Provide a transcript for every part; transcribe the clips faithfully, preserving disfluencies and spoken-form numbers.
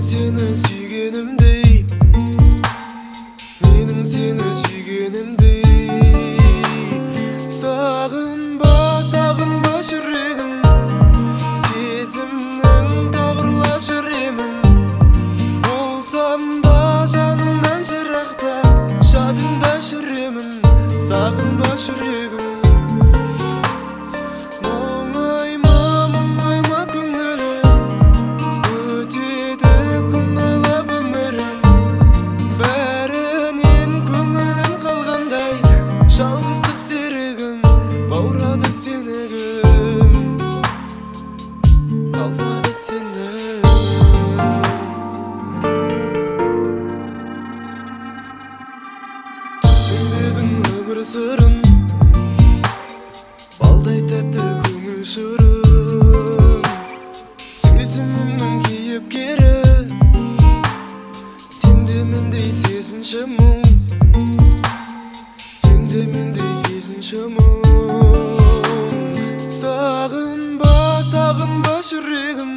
seni sүйгенімдей, менің сені сүйгенімдей. Сағынба, сағынба жүрегім, сезімнің тағырла жүремін. Болсам да жанымнан жырақта, жадыңда жүремін. Сағынба жүрегім. Жалғыздық серігім, баурады сенігім, қалмады сенім. Түсінбедің өмір сырын, балдай тәтті көңіл шырын. Сезімімнің кейіпкері, сенде мендей сезінші мұң, сенде мендей сезінші мұң. Сағынба, сағынба жүрегім,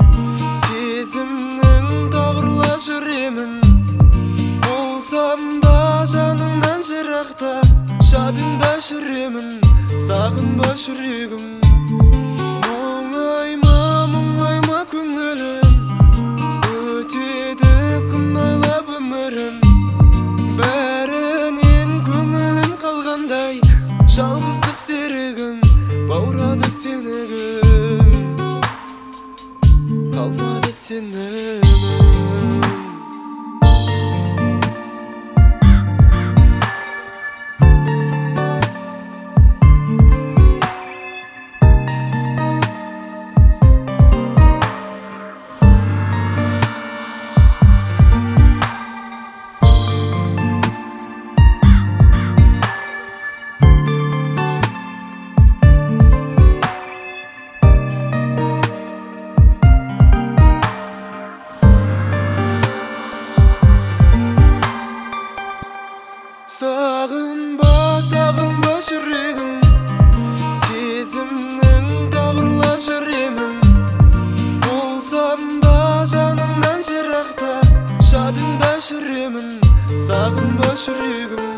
сезімнің тағырла жүремін. Болсам да жанымнан жырақта, жадыңда жүремін. Сағынба жүрегім. Мұңайма, мұңайма көңілім, өтеді күн айлап өмірім. Жалғыздық серігім, баурады сенігім, қалмады сенімім. Сағынба, сағынба жүрегім, сезімнің тағырла жүремін. Болсам да жанымнан жырақта, жадыңда жүремін. Сағынба жүрегім.